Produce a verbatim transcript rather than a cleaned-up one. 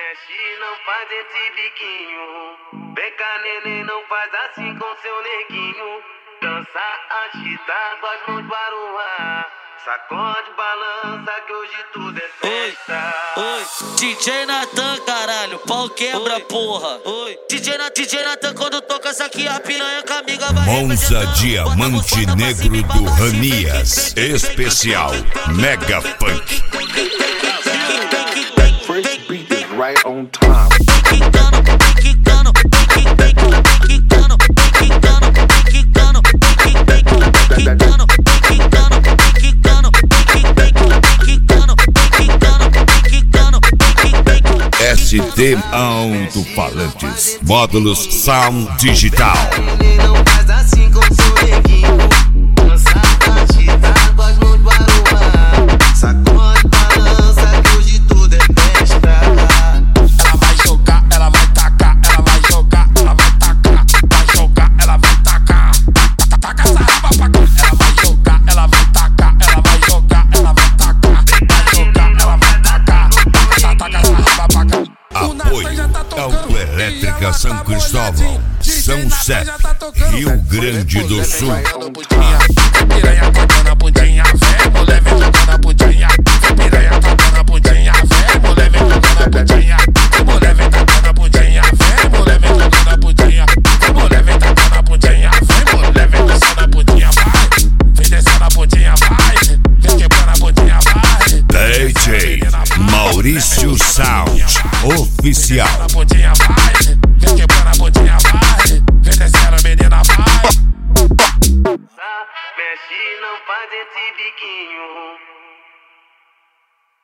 mexe, não faz esse biquinho. Vem cá, neném, não faz assim com seu neguinho. Dança, agita com as mãos para o ar. Sacode, balança que hoje tudo é festa. Oi, oi, D J Natan, caralho, pau quebra, oi, porra. Oi, D J, D J Natan, quando toca essa aqui, a piranha com a amiga vai Monza Diamante Negro do Ranias, especial Mega Funk. First beat is right on time. S D Alto-Falantes, módulos Sound Digital. Não faz assim com seu neguinho. Dança, agita com as mãos para o ar. Sacode, balança que hoje tudo é festa. Ela vai jogar, ela vai tacar, ela vai jogar, ela vai tacar, vai jogar, ela vai tacar. Taca essa raba pra cá. Ela vai jogar, ela vai tacar, ela vai jogar, ela vai tacar, vai jogar, ela vai tacar. Taca essa raba pra cá. Apoio Autoelétrica São Cristóvão, São Sete, Rio Grande do Sul. Piranha tacando a bundinha, vem, mulher vem jogando a bundinha. Piranha tacando a bundinha, vem, mulher vem jogando a bundinha. Mulher vem tacando a bundinha, vem, mulher vem jogando a bundinha. Mulher vem tacando a bundinha, vem, mulher vem descendo a bundinha, vai. Vem descendo a bundinha, vai. Vem quebrando a bundinha, vai. D J Maurício Sound Oficial. A bundinha vai.